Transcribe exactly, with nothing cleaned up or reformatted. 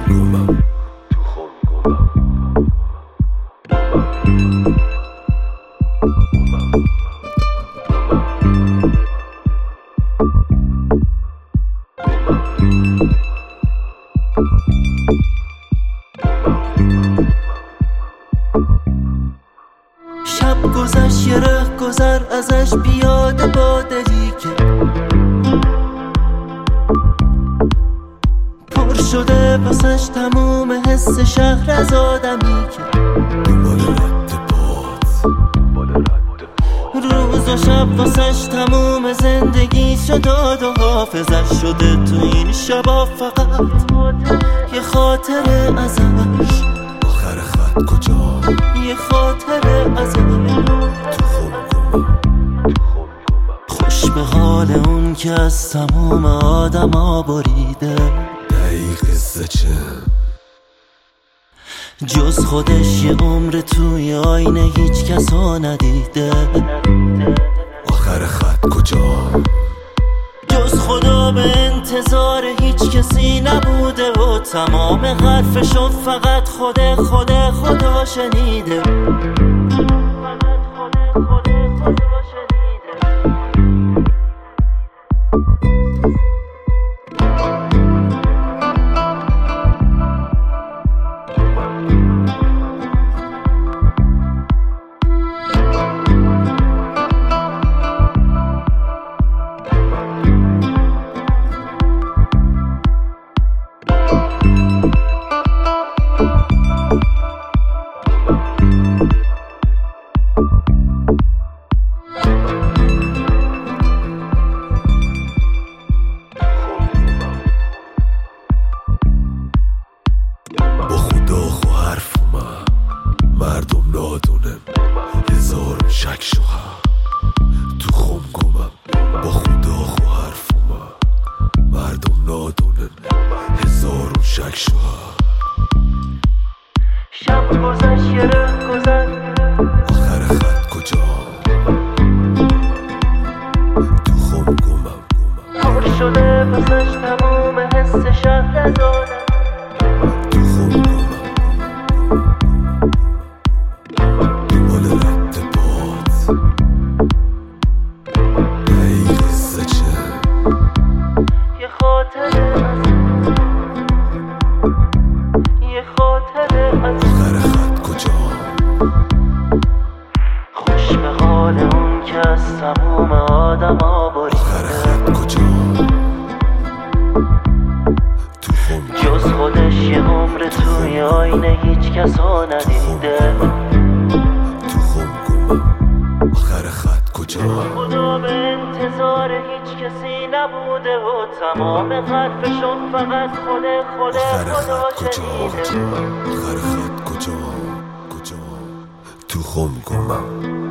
گمم تو خم گمم شب گذشت یه ره گذر ازش بیاده با دلی که پر شده واسش تموم حس شهر از آدمی که دنبال رد پات دنبال رد پات روز و شب واسش تموم زندگی شد و حافظش شده تو این شبا فقط یه خاطره ازش آخر خط کجا یه خاطره ازش تو خم گمم تو خم گمم خوش به حال اون که از تموم آدم ها بریده دقیق قصه چه جز خودش یه عمر توی آینه هیچ کس ها ندیده آخر خط کجا جز خدا به انتظار هیچ کسی نبوده و تمام حرفشو فقط خود خود خدا شنیده با خدا خو حرف اومد مردم نادونم هزار شک شوها تو خم گمم با خدا خو حرف اومد مردم نادونم هزار شک شوها شب گذشت یه ره گذر آخر خط کجا تو خم گمم پر شده واسش تموم حس شهر از آدم تو خم گمم دنبال رد پات دقیق قصه چه یه خاطره ازش یه خاطره ازش آخر خط کجا خوش به حال اون که از تموم آدم ها آخر بریده خط کجا تو خم جز خودش یه عمر توی آینه هیچ کس ها ندیده تو خم گمم آخر خط کجا خدا به انتظار هیچ کسی نبوده و تمام حرفشون فقط خود خود آخر خدا خط کجا شنیده آخر خط کجا کجا تو خم گمم